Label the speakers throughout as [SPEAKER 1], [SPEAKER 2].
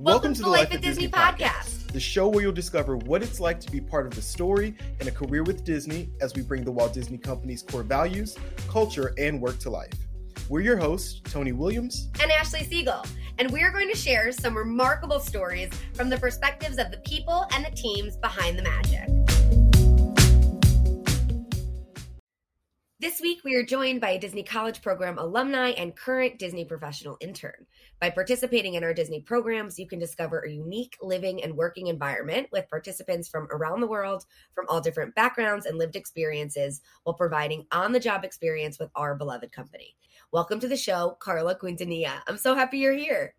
[SPEAKER 1] Welcome to the Life at Disney podcast, the show where you'll discover what it's like to be part of the story and a career with Disney as we bring the Walt Disney Company's core values, culture, and work to life. We're your hosts, Tony Williams
[SPEAKER 2] and Ashley Siegel, and we're going to share some remarkable stories from the perspectives of the people and the teams behind the magic. This week, we are joined by a Disney College Program alumni and current Disney professional intern. By participating in our Disney programs, you can discover a unique living and working environment with participants from around the world, from all different backgrounds and lived experiences, while providing on-the-job experience with our beloved company. Welcome to the show, Carla Quintanilla. I'm so happy you're here.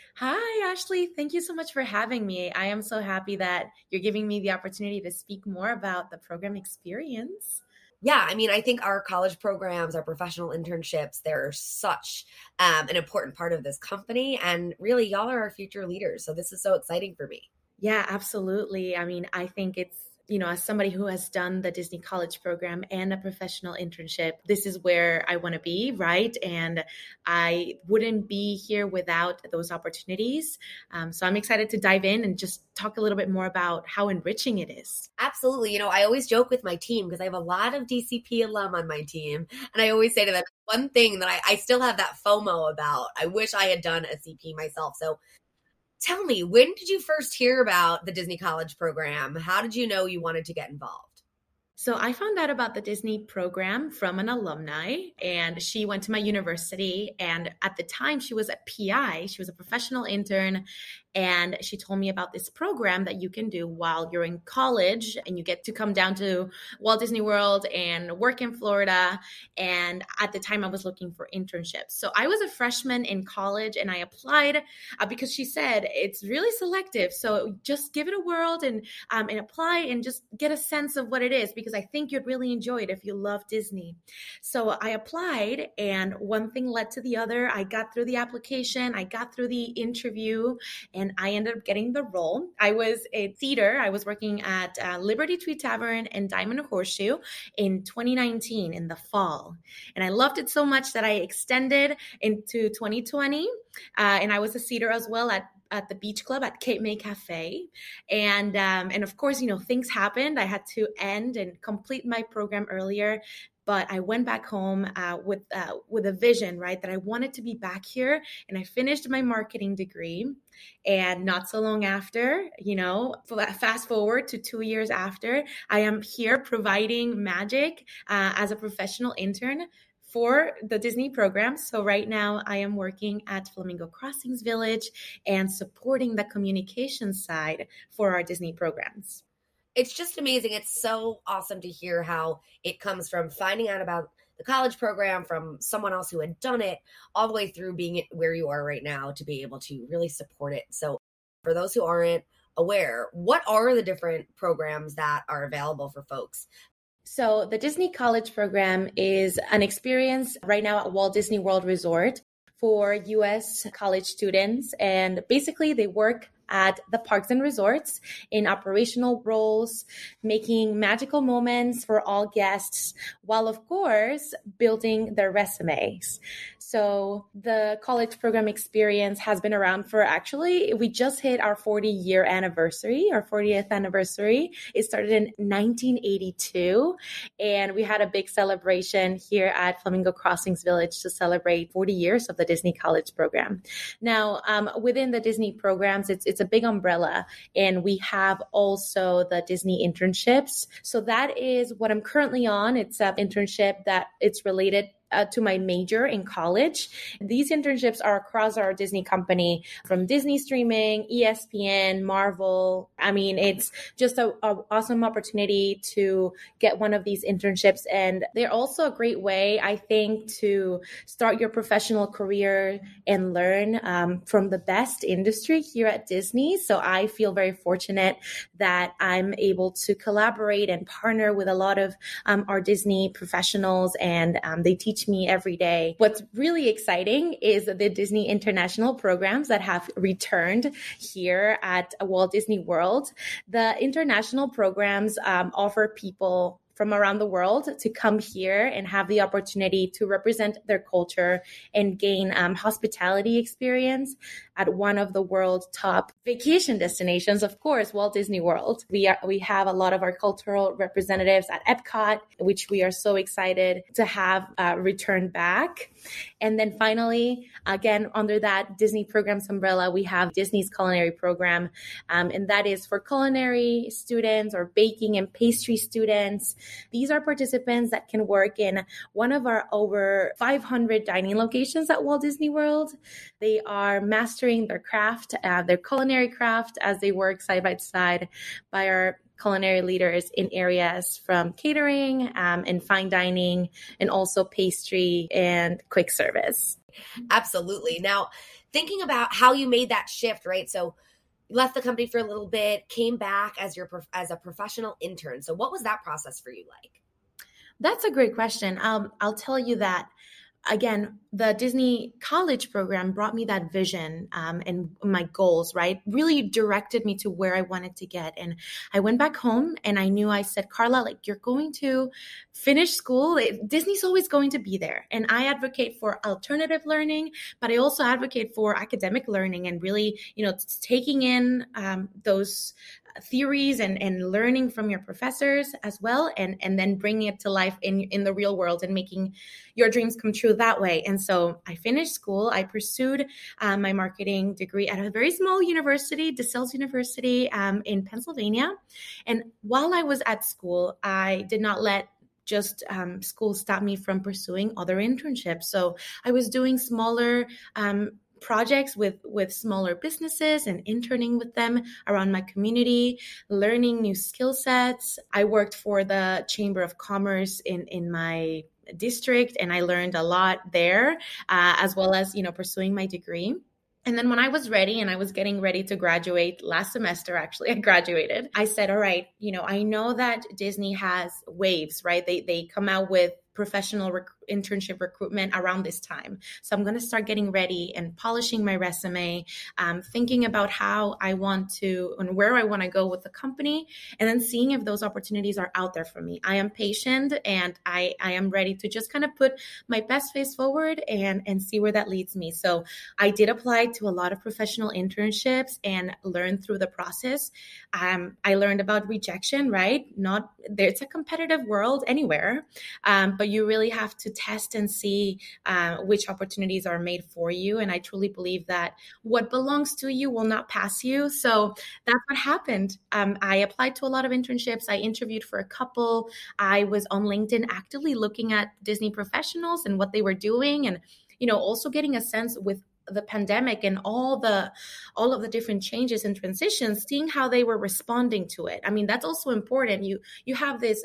[SPEAKER 3] Hi, Ashley. Thank you so much for having me. I am so happy that you're giving me the opportunity to speak more about the program experience.
[SPEAKER 2] Yeah, I mean, I think our college programs, our professional internships, they're such an important part of this company. And really, y'all are our future leaders. So this is so exciting for me.
[SPEAKER 3] Yeah, absolutely. I mean, I think it's, as somebody who has done the Disney College Program and a professional internship, this is where I want to be, right? And I wouldn't be here without those opportunities. So I'm excited to dive in and just talk a little bit more about how enriching it is.
[SPEAKER 2] Absolutely. I always joke with my team because I have a lot of DCP alum on my team. And I always say to them, one thing that I still have that FOMO about, I wish I had done a CP myself. So tell me, when did you first hear about the Disney College Program? How did you know you wanted to get involved?
[SPEAKER 3] So I found out about the Disney program from an alumni, and she went to my university. And at the time, she was a PI. She was a professional intern. And she told me about this program that you can do while you're in college, and you get to come down to Walt Disney World and work in Florida. And at the time I was looking for internships. So I was a freshman in college and I applied because she said it's really selective. So just give it a whirl and apply and just get a sense of what it is, because I think you'd really enjoy it if you love Disney. So I applied, and one thing led to the other. I got through the application, I got through the interview, and I ended up getting the role. I was a theater. I was working at Liberty Tree Tavern and Diamond Horseshoe in 2019 in the fall. And I loved it so much that I extended into 2020. And I was a theater as well at the Beach Club at Cape May Cafe. And of course, things happened. I had to end and complete my program earlier. But I went back home with a vision, right, that I wanted to be back here. And I finished my marketing degree. And not so long after, fast forward to 2 years after, I am here providing magic as a professional intern for the Disney program. So right now I am working at Flamingo Crossings Village and supporting the communication side for our Disney programs.
[SPEAKER 2] It's just amazing. It's so awesome to hear how it comes from finding out about the college program from someone else who had done it, all the way through being where you are right now to be able to really support it. So for those who aren't aware, what are the different programs that are available for folks?
[SPEAKER 3] So the Disney College Program is an experience right now at Walt Disney World Resort for U.S. college students. And basically they work at the parks and resorts in operational roles, making magical moments for all guests, while of course building their resumes. So the college program experience has been around for we just hit our 40th anniversary. It started in 1982, and we had a big celebration here at Flamingo Crossings Village to celebrate 40 years of the Disney College Program. Now, within the Disney programs, it's a big umbrella, and we have also the Disney internships. So that is what I'm currently on. It's an internship that it's related to my major in college. These internships are across our Disney company, from Disney Streaming, ESPN, Marvel. I mean, it's just an awesome opportunity to get one of these internships. And they're also a great way, I think, to start your professional career and learn from the best industry here at Disney. So I feel very fortunate that I'm able to collaborate and partner with a lot of our Disney professionals, and they teach me every day. What's really exciting is the Disney international programs that have returned here at Walt Disney World. The international programs offer people from around the world to come here and have the opportunity to represent their culture and gain hospitality experience at one of the world's top vacation destinations, of course, Walt Disney World. We have a lot of our cultural representatives at Epcot, which we are so excited to have return back. And then finally, again, under that Disney Programs umbrella, we have Disney's culinary program. And that is for culinary students or baking and pastry students. These are participants that can work in one of our over 500 dining locations at Walt Disney World. They are mastering their craft, their culinary craft, as they work side by side by our culinary leaders in areas from catering and fine dining, and also pastry and quick service.
[SPEAKER 2] Absolutely. Now, thinking about how you made that shift, right? So you left the company for a little bit, came back as a professional intern. So what was that process for you like?
[SPEAKER 3] That's a great question. I'll tell you that, again, the Disney College program brought me that vision and my goals, right? Really directed me to where I wanted to get. And I went back home and I said, Carla, like, you're going to finish school. Disney's always going to be there. And I advocate for alternative learning, but I also advocate for academic learning and really, taking in those theories and learning from your professors as well, and then bringing it to life in the real world and making your dreams come true that way. And so I finished school. I pursued my marketing degree at a very small university, DeSales University in Pennsylvania. And while I was at school, I did not let just school stop me from pursuing other internships. So I was doing smaller projects with smaller businesses and interning with them around my community, learning new skill sets. I worked for the Chamber of Commerce in my district, and I learned a lot there, as well as, pursuing my degree. And then when I was ready and I was getting ready to graduate last semester, actually, I graduated. I said, all right, I know that Disney has waves, right? They come out with professional internship recruitment around this time. So I'm going to start getting ready and polishing my resume, thinking about how I want to and where I want to go with the company, and then seeing if those opportunities are out there for me. I am patient and I am ready to just kind of put my best face forward and see where that leads me. So I did apply to a lot of professional internships and learn through the process. I learned about rejection, right? It's a competitive world anywhere, but you really have to test and see which opportunities are made for you. And I truly believe that what belongs to you will not pass you. So that's what happened. I applied to a lot of internships. I interviewed for a couple. I was on LinkedIn actively looking at Disney professionals and what they were doing, and also getting a sense with the pandemic and all of the different changes and transitions, seeing how they were responding to it. I mean, that's also important. You have this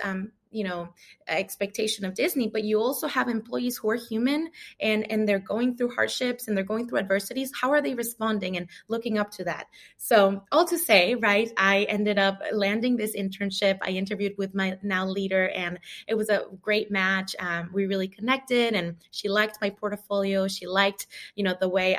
[SPEAKER 3] expectation of Disney, but you also have employees who are human and they're going through hardships and they're going through adversities. How are they responding and looking up to that? So all to say, right, I ended up landing this internship. I interviewed with my now leader and it was a great match. We really connected and she liked my portfolio. She liked, the way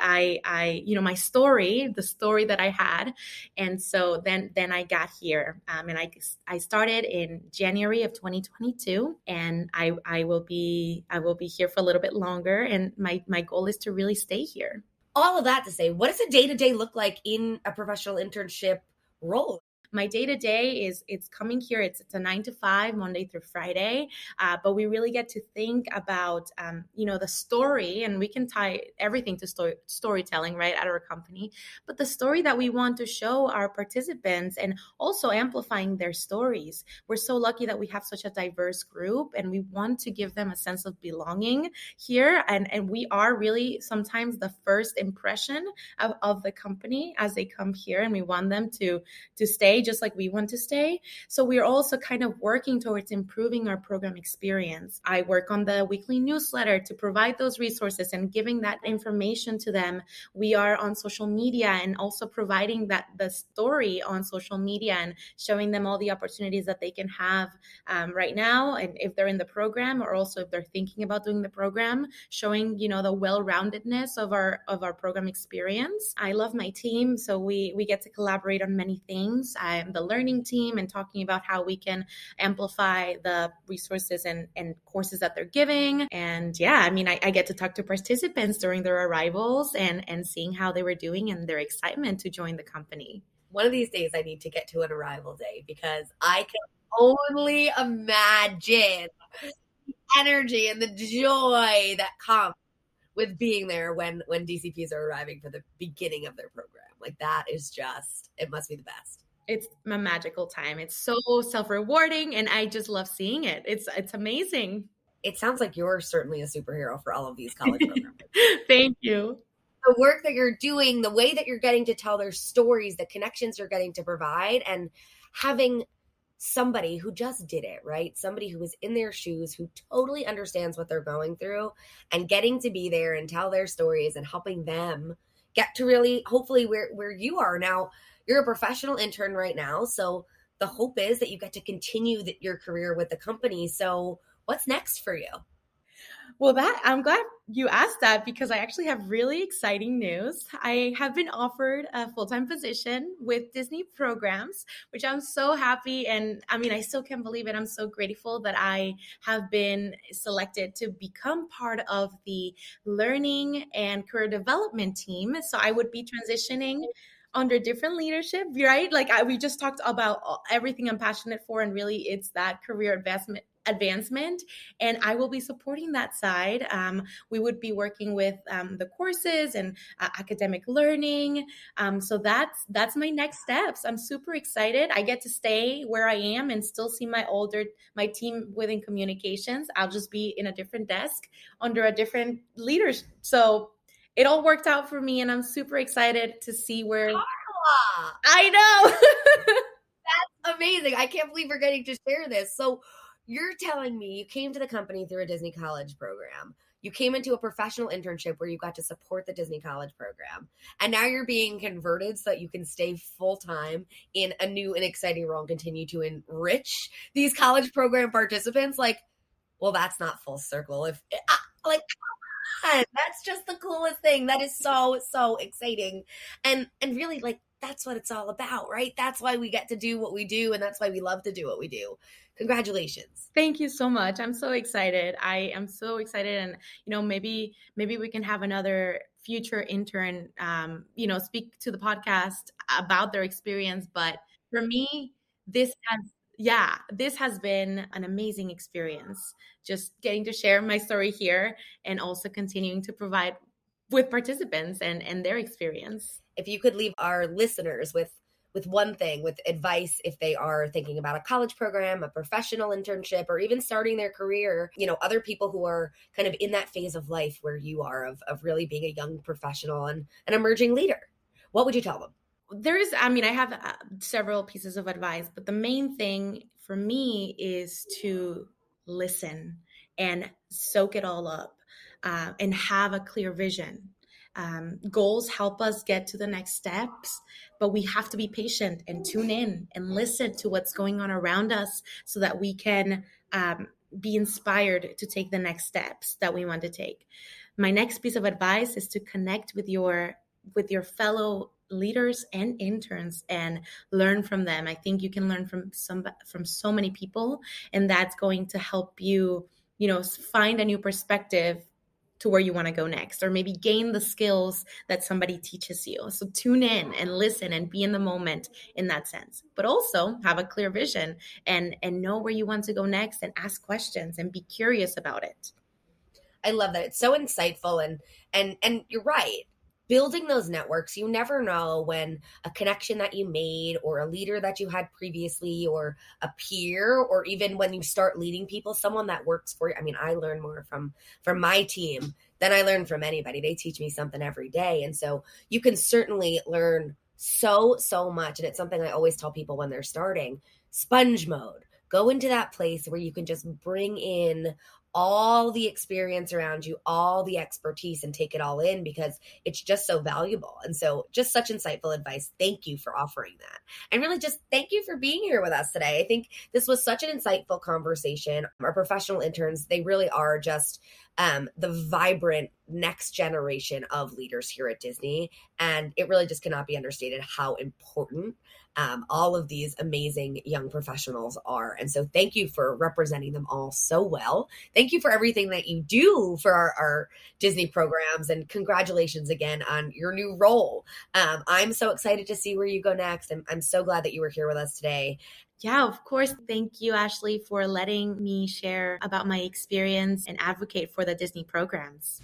[SPEAKER 3] I my story, the story that I had. And so then I got here and I started in January of 2022, and I will be here for a little bit longer, and my goal is to really stay here.
[SPEAKER 2] All of that to say, what does a day-to-day look like in a professional internship role?
[SPEAKER 3] My day-to-day it's coming here. It's a 9 to 5, Monday through Friday. But we really get to think about, the story, and we can tie everything to storytelling, right, at our company. But the story that we want to show our participants and also amplifying their stories. We're so lucky that we have such a diverse group, and we want to give them a sense of belonging here. And we are really sometimes the first impression of the company as they come here, and we want them to stay just like we want to stay. So we're also kind of working towards improving our program experience. I work on the weekly newsletter to provide those resources and giving that information to them. We are on social media and also providing the story on social media and showing them all the opportunities that they can have right now. And if they're in the program, or also if they're thinking about doing the program, showing, the well-roundedness of our program experience. I love my team. So we get to collaborate on many things. the learning team and talking about how we can amplify the resources and courses that they're giving. And yeah, I mean, I get to talk to participants during their arrivals and seeing how they were doing and their excitement to join the company.
[SPEAKER 2] One of these days I need to get to an arrival day because I can only imagine the energy and the joy that comes with being there when DCPs are arriving for the beginning of their program. Like that is just, it must be the best.
[SPEAKER 3] It's a magical time. It's so self-rewarding and I just love seeing it. It's amazing.
[SPEAKER 2] It sounds like you're certainly a superhero for all of these college programs.
[SPEAKER 3] Thank you.
[SPEAKER 2] The work that you're doing, the way that you're getting to tell their stories, the connections you're getting to provide, and having somebody who just did it, right? Somebody who is in their shoes, who totally understands what they're going through, and getting to be there and tell their stories and helping them get to really, hopefully, where you are now. You're a professional intern right now, so the hope is that you get to continue your career with the company. So what's next for you?
[SPEAKER 3] Well, I'm glad you asked that because I actually have really exciting news. I have been offered a full-time position with Disney Programs, which I'm so happy. And I mean, I still can't believe it. I'm so grateful that I have been selected to become part of the learning and career development team. So I would be transitioning under different leadership, right? Like we just talked about everything I'm passionate for, and really it's that career advancement, and I will be supporting that side. We would be working with the courses and academic learning. So that's my next steps. I'm super excited. I get to stay where I am and still see my team within communications. I'll just be in a different desk under a different leader. So it all worked out for me, and I'm super excited to see where.
[SPEAKER 2] Carla!
[SPEAKER 3] I know.
[SPEAKER 2] That's amazing. I can't believe we're getting to share this. So you're telling me you came to the company through a Disney College program. You came into a professional internship where you got to support the Disney College program. And now you're being converted so that you can stay full-time in a new and exciting role and continue to enrich these college program participants. Like, well, that's not full circle. That's just the coolest thing. That is so, so exciting. And really, like, that's what it's all about, right? That's why we get to do what we do, and that's why we love to do what we do. Congratulations.
[SPEAKER 3] Thank you so much. I'm so excited. I am so excited. And, maybe we can have another future intern, speak to the podcast about their experience. But for me, this has been an amazing experience. Just getting to share my story here and also continuing to provide with participants and their experience.
[SPEAKER 2] If you could leave our listeners with one thing, with advice, if they are thinking about a college program, a professional internship, or even starting their career, other people who are kind of in that phase of life where you are of really being a young professional and an emerging leader, what would you tell them?
[SPEAKER 3] I have several pieces of advice, but the main thing for me is to listen and soak it all up and have a clear vision. Goals help us get to the next steps, but we have to be patient and tune in and listen to what's going on around us so that we can be inspired to take the next steps that we want to take. My next piece of advice is to connect with your fellow leaders and interns and learn from them. I think you can learn from so many people, and that's going to help you, find a new perspective to where you want to go next, or maybe gain the skills that somebody teaches you. So tune in and listen and be in the moment in that sense, but also have a clear vision and know where you want to go next and ask questions and be curious about it.
[SPEAKER 2] I love that. It's so insightful and you're right. Building those networks, you never know when a connection that you made or a leader that you had previously or a peer, or even when you start leading people, someone that works for you. I mean, I learn more from my team than I learn from anybody. They teach me something every day. And so you can certainly learn so, so much. And it's something I always tell people when they're starting. Sponge mode. Go into that place where you can just bring in all the experience around you, all the expertise, and take it all in because it's just so valuable. And so just such insightful advice. Thank you for offering that. And really just thank you for being here with us today. I think this was such an insightful conversation. Our professional interns, they really are just the vibrant next generation of leaders here at Disney. And it really just cannot be understated how important all of these amazing young professionals are. And so thank you for representing them all so well. Thank you for everything that you do for our Disney programs, and congratulations again on your new role. I'm so excited to see where you go next. And I'm so glad that you were here with us today.
[SPEAKER 3] Yeah, of course. Thank you, Ashley, for letting me share about my experience and advocate for the Disney programs.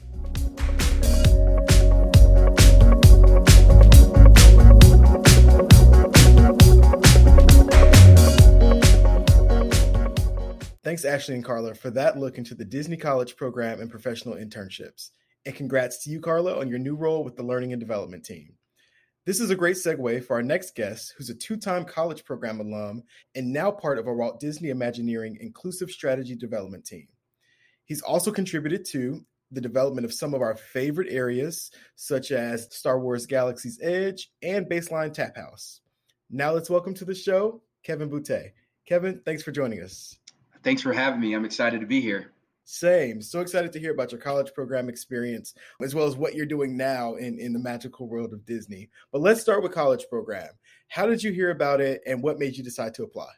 [SPEAKER 1] Thanks, Ashley and Carla, for that look into the Disney College program and professional internships. And congrats to you, Carla, on your new role with the Learning and Development team. This is a great segue for our next guest, who's a 2-time college program alum and now part of our Walt Disney Imagineering Inclusive Strategy Development team. He's also contributed to the development of some of our favorite areas, such as Star Wars Galaxy's Edge and Baseline Tap House. Now let's welcome to the show, Kevin Boutte. Kevin, thanks for joining us.
[SPEAKER 4] Thanks for having me. I'm excited to be here.
[SPEAKER 1] Same. So excited to hear about your college program experience, as well as what you're doing now in the magical world of Disney. But let's start with college program. How did you hear about it, and what made you decide to apply?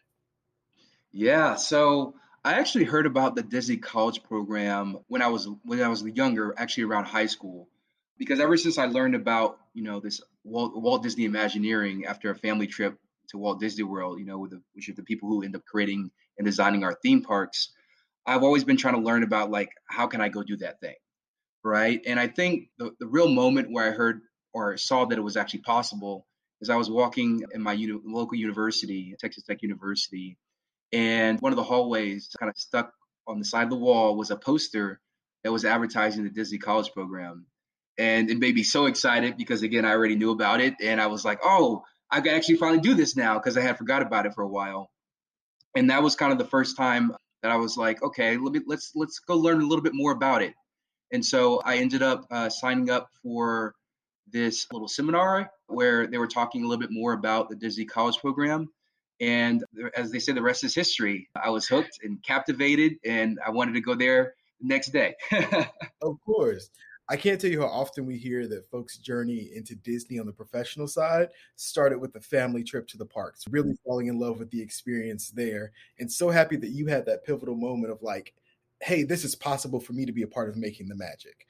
[SPEAKER 4] Yeah, so I actually heard about the Disney College program when I was younger, actually around high school, because ever since I learned about this Walt Disney Imagineering after a family trip to Walt Disney World, which are the people who end up creating and designing our theme parks, I've always been trying to learn about how can I go do that thing, right? And I think the real moment where I heard or saw that it was actually possible is I was walking in my local university, Texas Tech University, and one of the hallways kind of stuck on the side of the wall was a poster that was advertising the Disney College program. And it made me so excited because, again, I already knew about it. And I was like, oh, I can actually finally do this now, because I had forgot about it for a while. And that was kind of the first time that I was like, okay, let's go learn a little bit more about it. And so I ended up signing up for this little seminar where they were talking a little bit more about the Disney College program. And as they say, the rest is history. I was hooked and captivated, and I wanted to go there the next day.
[SPEAKER 1] Of course. I can't tell you how often we hear that folks' journey into Disney on the professional side started with a family trip to the parks, really falling in love with the experience there. And so happy that you had that pivotal moment of hey, this is possible for me to be a part of making the magic.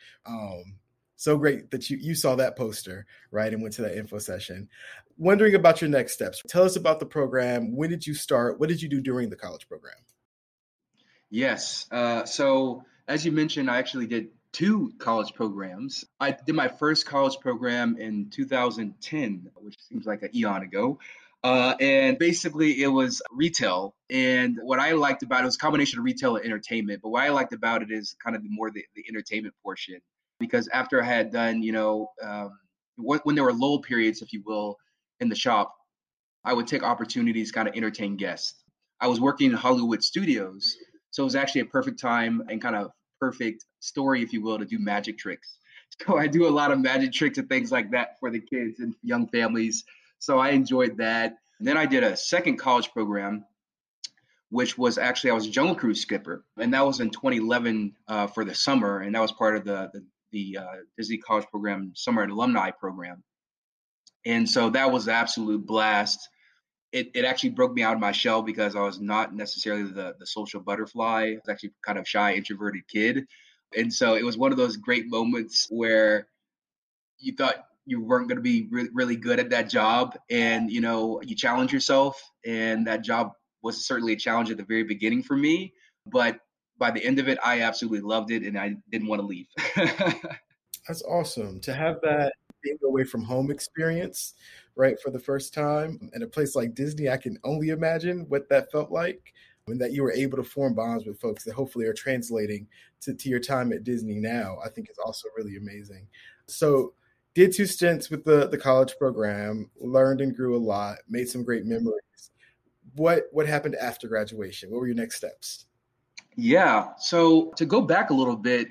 [SPEAKER 1] So great that you saw that poster, right, and went to that info session. Wondering about your next steps. Tell us about the program. When did you start? What did you do during the college program?
[SPEAKER 4] Yes. So as you mentioned, I actually did 2 college programs. I did my first college program in 2010, which seems like an eon ago. And basically it was retail. And what I liked about it was a combination of retail and entertainment. But what I liked about it is kind of the entertainment portion. Because after I had done, when there were lull periods, if you will, in the shop, I would take opportunities to kind of entertain guests. I was working in Hollywood studios, so it was actually a perfect time and kind of perfect story, if you will, to do magic tricks. So I do a lot of magic tricks and things like that for the kids and young families. So I enjoyed that. And then I did a second college program, which was actually, I was a Jungle Cruise skipper. And that was in 2011 for the summer. And that was part of the Disney College program, summer alumni program. And so that was an absolute blast. It actually broke me out of my shell because I was not necessarily the social butterfly. I was actually kind of shy, introverted kid. And so it was one of those great moments where you thought you weren't going to be really good at that job. And, you challenge yourself. And that job was certainly a challenge at the very beginning for me. But by the end of it, I absolutely loved it. And I didn't want to leave.
[SPEAKER 1] That's awesome to have that being away from home experience, right, for the first time in a place like Disney. I can only imagine what that felt like, and that you were able to form bonds with folks that hopefully are translating to your time at Disney now, I think is also really amazing. So did 2 stints with the college program, learned and grew a lot, made some great memories. What happened after graduation? What were your next steps?
[SPEAKER 4] Yeah. So to go back a little bit,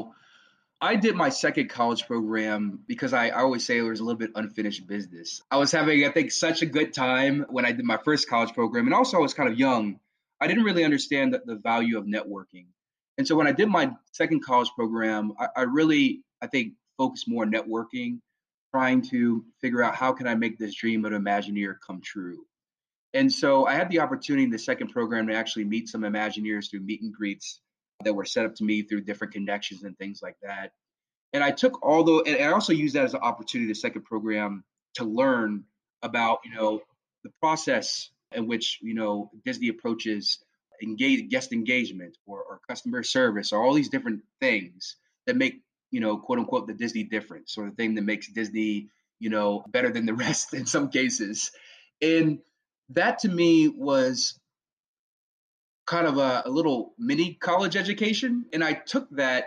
[SPEAKER 4] I did my second college program because I always say there was a little bit unfinished business. I was having, I think, such a good time when I did my first college program. And also I was kind of young. I didn't really understand the value of networking. And so when I did my second college program, I really, I think, focused more on networking, trying to figure out how can I make this dream of an Imagineer come true. And so I had the opportunity in the second program to actually meet some Imagineers through meet and greets that were set up to me through different connections and things like that. And I took all the, and I also used that as an opportunity, the second program, to learn about, the process in which, Disney approaches guest engagement or customer service or all these different things that make, quote unquote, the Disney difference, or the thing that makes Disney, better than the rest in some cases. And that to me was kind of a little mini college education. And I took that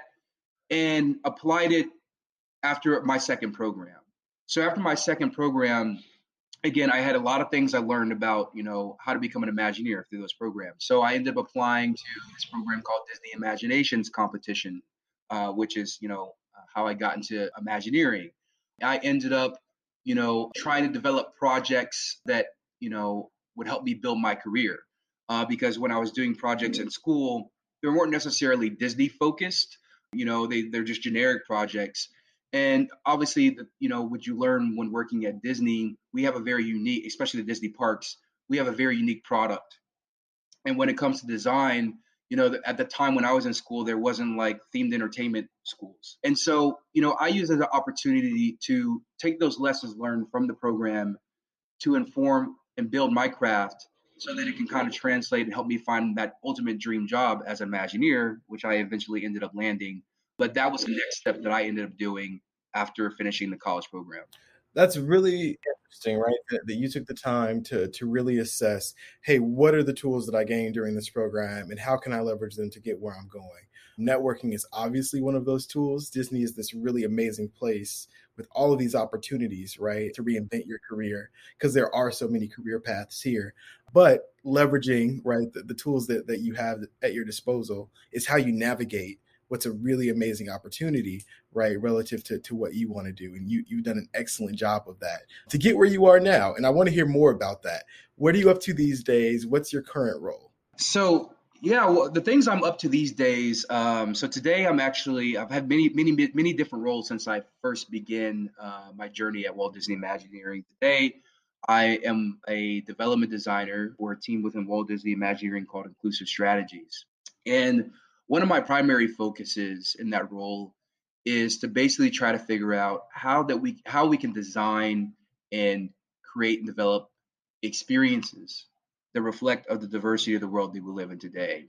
[SPEAKER 4] and applied it after my second program. So after my second program, again, I had a lot of things I learned about, how to become an Imagineer through those programs. So I ended up applying to this program called Disney Imaginations Competition, which is, how I got into Imagineering. I ended up, trying to develop projects that, would help me build my career. Because when I was doing projects in school, they weren't necessarily Disney focused. They're just generic projects. And obviously, what you learn when working at Disney, we have a very unique, especially the Disney parks, we have a very unique product. And when it comes to design, at the time when I was in school, there wasn't like themed entertainment schools. And so, I use it as an opportunity to take those lessons learned from the program to inform and build my craft so that it can kind of translate and help me find that ultimate dream job as an Imagineer, which I eventually ended up landing. But that was the next step that I ended up doing after finishing the college program.
[SPEAKER 1] That's really interesting, right? That you took the time to really assess, hey, what are the tools that I gained during this program and how can I leverage them to get where I'm going? Networking is obviously one of those tools. Disney is this really amazing place with all of these opportunities, right, to reinvent your career because there are so many career paths here. But leveraging, right, the tools that you have at your disposal is how you navigate what's a really amazing opportunity, right, relative to what you want to do. And you've done an excellent job of that to get where you are now. And I want to hear more about that. What are you up to these days? What's your current role?
[SPEAKER 4] So, the things I'm up to these days. So today I've had many different roles since I first began my journey at Walt Disney Imagineering. Today, I am a development designer for a team within Walt Disney Imagineering called Inclusive Strategies. And one of my primary focuses in that role is to basically try to figure out how we can design and create and develop experiences that reflect of the diversity of the world that we live in today.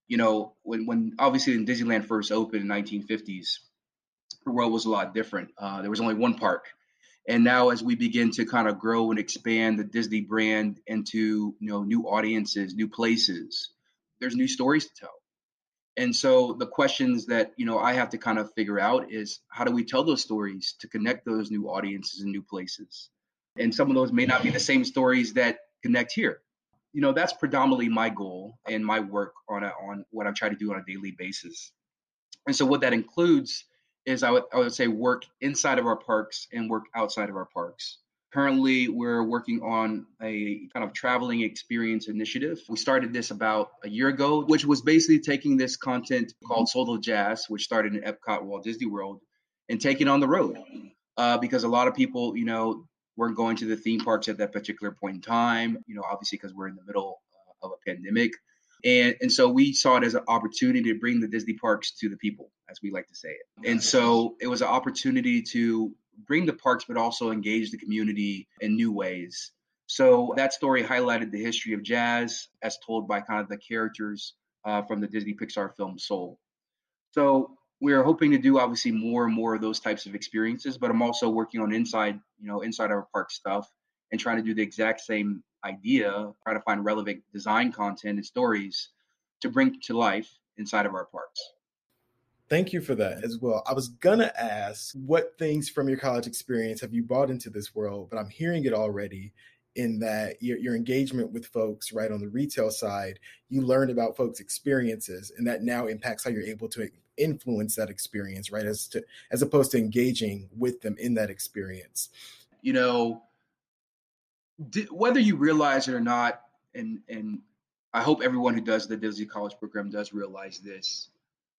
[SPEAKER 4] When obviously when Disneyland first opened in 1950s, the world was a lot different. There was only one park. And now as we begin to kind of grow and expand the Disney brand into, new audiences, new places, there's new stories to tell. And so the questions that, I have to kind of figure out is how do we tell those stories to connect those new audiences and new places? And some of those may not be the same stories that connect here. That's predominantly my goal and my work on what I'm trying to do on a daily basis. And so what that includes is I would say work inside of our parks and work outside of our parks. Currently, we're working on a kind of traveling experience initiative. We started this about a year ago, which was basically taking this content called Soul of Jazz, which started in Epcot, Walt Disney World, and taking it on the road. Because a lot of people, weren't going to the theme parks at that particular point in time, obviously because we're in the middle of a pandemic. And so we saw it as an opportunity to bring the Disney parks to the people, as we like to say it. And so it was an opportunity to bring the parks, but also engage the community in new ways. So that story highlighted the history of jazz as told by kind of the characters from the Disney Pixar film Soul. So we're hoping to do obviously more and more of those types of experiences, but I'm also working on inside our park stuff and trying to do the exact same idea, try to find relevant design content and stories to bring to life inside of our parks.
[SPEAKER 1] Thank you for that as well. I was going to ask what things from your college experience have you brought into this world, but I'm hearing it already in that your engagement with folks, right, on the retail side, you learned about folks' experiences, and that now impacts how you're able to influence that experience, right, as opposed to engaging with them in that experience.
[SPEAKER 4] Whether you realize it or not, and I hope everyone who does the Disney College program does realize this,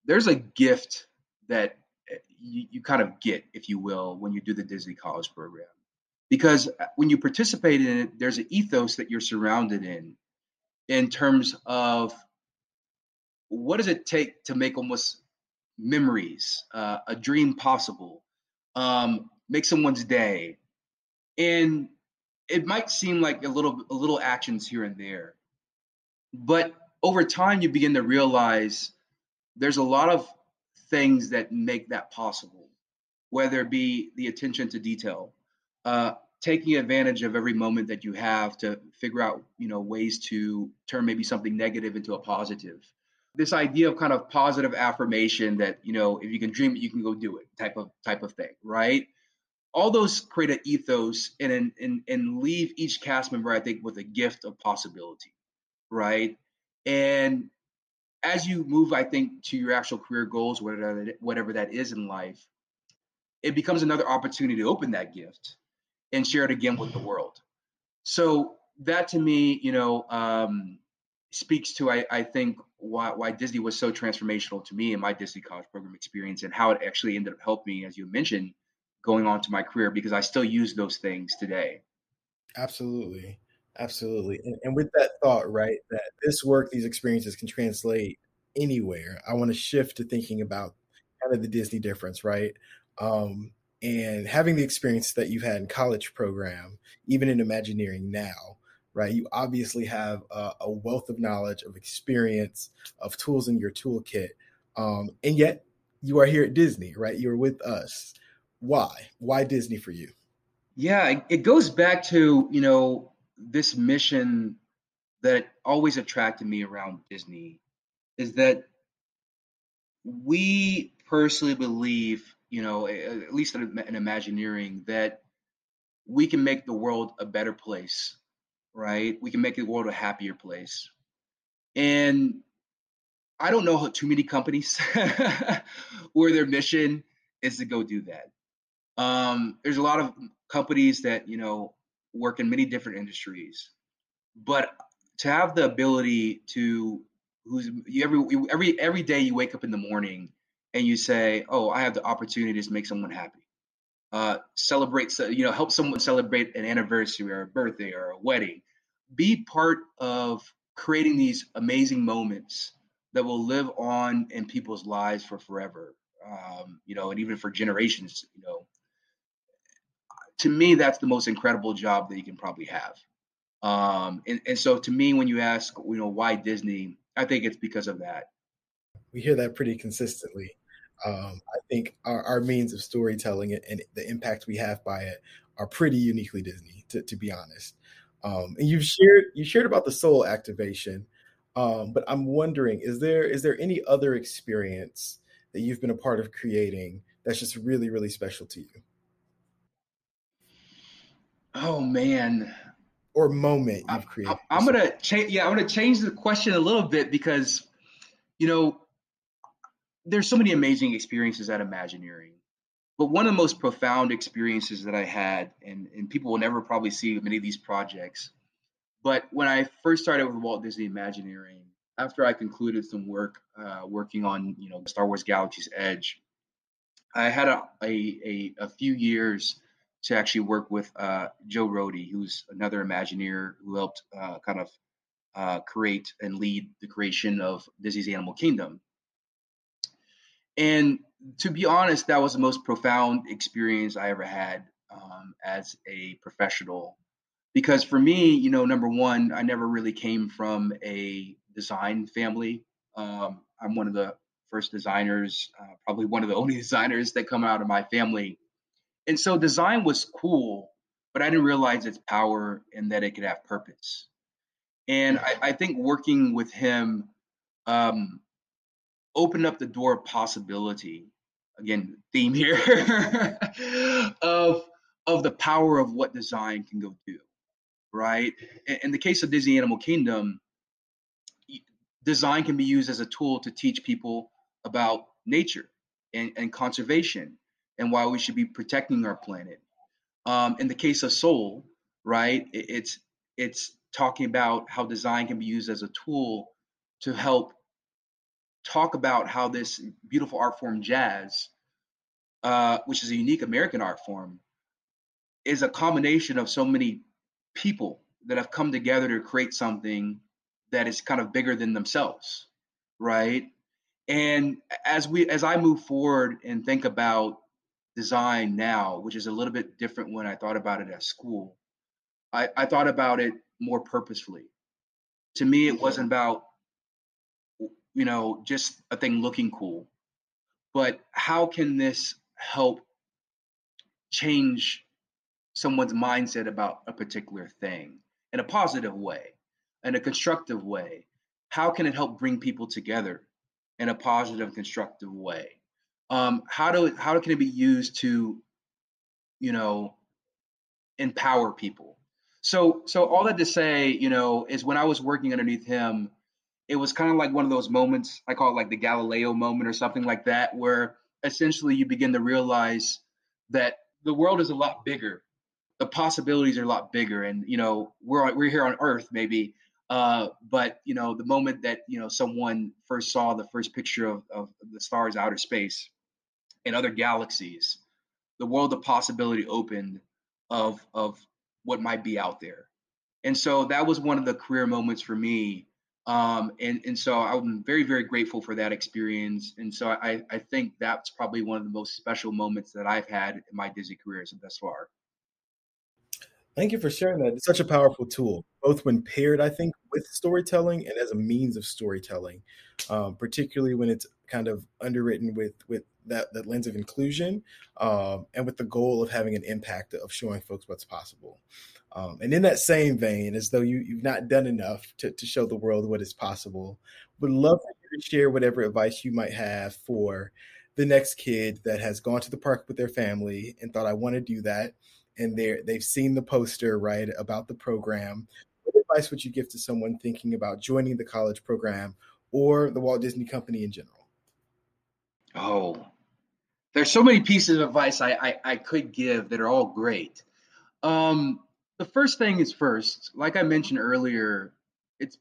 [SPEAKER 4] there's a gift that you kind of get, if you will, when you do the Disney College program. Because when you participate in it, there's an ethos that you're surrounded in terms of what does it take to make almost memories, a dream possible, make someone's day. And it might seem like a little actions here and there, but over time you begin to realize there's a lot of things that make that possible, whether it be the attention to detail, taking advantage of every moment that you have to figure out, ways to turn maybe something negative into a positive. This idea of kind of positive affirmation that, if you can dream it, you can go do it type of thing, right? All those create an ethos and leave each cast member, I think, with a gift of possibility, right? And as you move, I think, to your actual career goals, whatever that is in life, it becomes another opportunity to open that gift and share it again with the world. So that to me, speaks to, I think, why Disney was so transformational to me in my Disney College program experience, and how it actually ended up helping me, as you mentioned, going on to my career, because I still use those things today.
[SPEAKER 1] Absolutely. Absolutely. And with that thought, right, that this work, these experiences can translate anywhere, I want to shift to thinking about kind of the Disney difference, right? Um, and having the experience that you've had in college program, even in Imagineering now, right? You obviously have a wealth of knowledge, of experience, of tools in your toolkit. And yet you are here at Disney, right? You're with us. Why? Why Disney for you?
[SPEAKER 4] Yeah, it goes back to, this mission that always attracted me around Disney, is that we personally believe, at least in Imagineering, that we can make the world a better place, right? We can make the world a happier place. And I don't know too many companies where their mission is to go do that. There's a lot of companies that, work in many different industries, but to have the ability to, every day you wake up in the morning and you say, oh, I have the opportunity to make someone happy, celebrate, help someone celebrate an anniversary or a birthday or a wedding, be part of creating these amazing moments that will live on in people's lives for forever, and even for generations. To me, that's the most incredible job that you can probably have. And so to me, when you ask, why Disney, I think it's because of that.
[SPEAKER 1] We hear that pretty consistently. I think our means of storytelling and the impact we have by it are pretty uniquely Disney, to be honest. And you shared about the soul activation, but I'm wondering, is there any other experience that you've been a part of creating that's just really really special to you,
[SPEAKER 4] Oh man,
[SPEAKER 1] or moment
[SPEAKER 4] I,
[SPEAKER 1] you've created?
[SPEAKER 4] I'm gonna change. Yeah, I'm gonna change the question a little bit, because you know there's so many amazing experiences at Imagineering. But one of the most profound experiences that I had, and people will never probably see many of these projects, but when I first started with Walt Disney Imagineering, after I concluded some work working on Star Wars Galaxy's Edge, I had a few years to actually work with Joe Rohde, who's another Imagineer who helped kind of create and lead the creation of Disney's Animal Kingdom. And to be honest, that was the most profound experience I ever had as a professional. Because for me, number one, I never really came from a design family. I'm one of the first designers, probably one of the only designers that come out of my family. And so design was cool, but I didn't realize its power and that it could have purpose. And I think working with him um, opened up the door of possibility. Again, theme here of the power of what design can go do, right? In the case of Disney Animal Kingdom, design can be used as a tool to teach people about nature and conservation and why we should be protecting our planet. In the case of Soul, right, it's talking about how design can be used as a tool to help talk about how this beautiful art form, jazz, which is a unique American art form, is a combination of so many people that have come together to create something that is kind of bigger than themselves, right? And as I move forward and think about design now, which is a little bit different when I thought about it at school, I thought about it more purposefully. To me, it wasn't about, just a thing looking cool, but how can this help change someone's mindset about a particular thing in a positive way, in a constructive way? How can it help bring people together in a positive, constructive way? How can it be used to, you know, empower people? So all that to say, is when I was working underneath him, it was kind of like one of those moments, I call it like the Galileo moment or something like that, where essentially you begin to realize that the world is a lot bigger, the possibilities are a lot bigger, and we're here on Earth maybe, but the moment that someone first saw the first picture of the stars, outer space, and other galaxies, the world of possibility opened of what might be out there. And so that was one of the career moments for me. And so I'm very, very grateful for that experience. And so I think that's probably one of the most special moments that I've had in my Disney career thus far.
[SPEAKER 1] Thank you for sharing that. It's such a powerful tool, both when paired, I think, with storytelling and as a means of storytelling, particularly when it's kind of underwritten with that lens of inclusion, and with the goal of having an impact of showing folks what's possible. And in that same vein, as though you've not done enough to show the world what is possible, would love for you to share whatever advice you might have for the next kid that has gone to the park with their family and thought, I want to do that. And they've seen the poster, right, about the program. What advice would you give to someone thinking about joining the college program or the Walt Disney Company in general?
[SPEAKER 4] Oh, there's so many pieces of advice I could give that are all great. The first thing is first, like I mentioned earlier, it's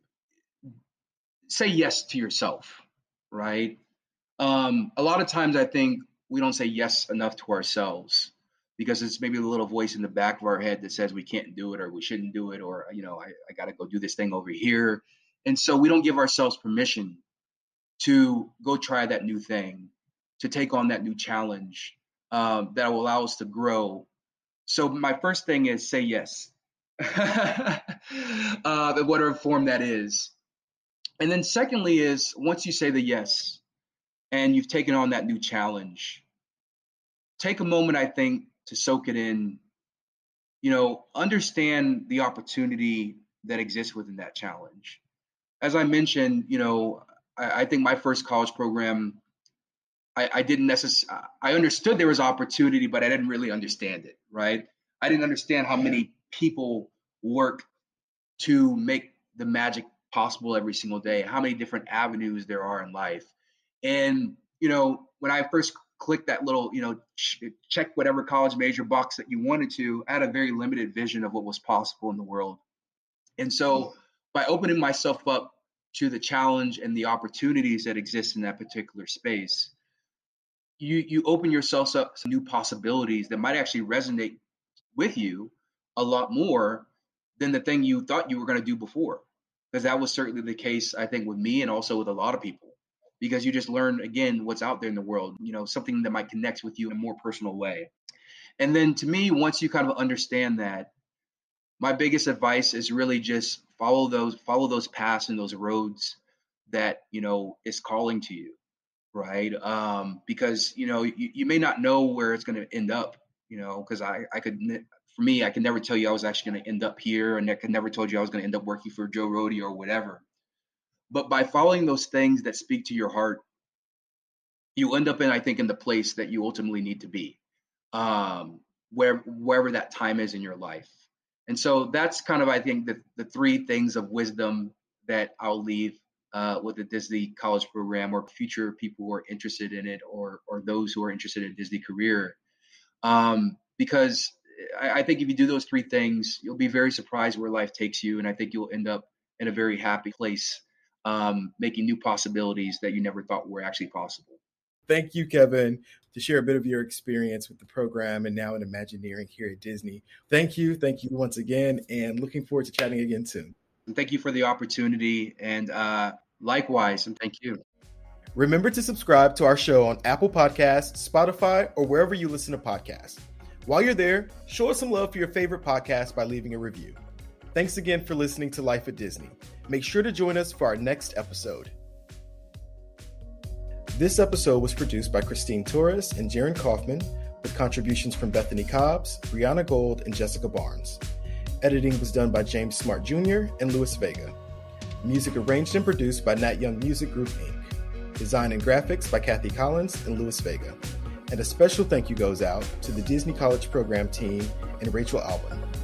[SPEAKER 4] say yes to yourself, right? A lot of times I think we don't say yes enough to ourselves because it's maybe a little voice in the back of our head that says we can't do it or we shouldn't do it, or I got to go do this thing over here. And so we don't give ourselves permission to go try that new thing, to take on that new challenge, that will allow us to grow. So my first thing is say yes, in whatever form that is. And then secondly is once you say the yes and you've taken on that new challenge, take a moment, I think, to soak it in, understand the opportunity that exists within that challenge. As I mentioned, I think my first college program, I didn't necessarily, I understood there was opportunity, but I didn't really understand it, right? I didn't understand how many people work to make the magic possible every single day, how many different avenues there are in life. And, when I first clicked that little, check whatever college major box that you wanted to, I had a very limited vision of what was possible in the world. And so by opening myself up to the challenge and the opportunities that exist in that particular space, you open yourself up to new possibilities that might actually resonate with you a lot more than the thing you thought you were going to do before. Because that was certainly the case, I think, with me and also with a lot of people. Because you just learn, again, what's out there in the world, something that might connect with you in a more personal way. And then to me, once you kind of understand that, my biggest advice is really just follow those paths and those roads that, is calling to you, right? Because, you may not know where it's going to end up, because for me, I could never tell you I was actually going to end up here, and I could never told you I was going to end up working for Joe Rohde or whatever. But by following those things that speak to your heart, you end up in the place that you ultimately need to be, wherever that time is in your life. And so that's kind of, I think, the three things of wisdom that I'll leave with the Disney College Program, or future people who are interested in it, or those who are interested in a Disney career. Because I think if you do those three things, you'll be very surprised where life takes you. And I think you'll end up in a very happy place making new possibilities that you never thought were actually possible.
[SPEAKER 1] Thank you, Kevin, to share a bit of your experience with the program and now in Imagineering here at Disney. Thank you once again, and looking forward to chatting again soon.
[SPEAKER 4] And thank you for the opportunity, and likewise, and thank you.
[SPEAKER 1] Remember to subscribe to our show on Apple Podcasts, Spotify, or wherever you listen to podcasts. While you're there, show us some love for your favorite podcast by leaving a review. Thanks again for listening to Life at Disney. Make sure to join us for our next episode. This episode was produced by Christine Torres and Jaron Kaufman, with contributions from Bethany Cobbs, Brianna Gold, and Jessica Barnes. Editing was done by James Smart Jr. and Louis Vega. Music arranged and produced by Nat Young Music Group, Inc. Design and graphics by Kathy Collins and Louis Vega. And a special thank you goes out to the Disney College Program team and Rachel Alban.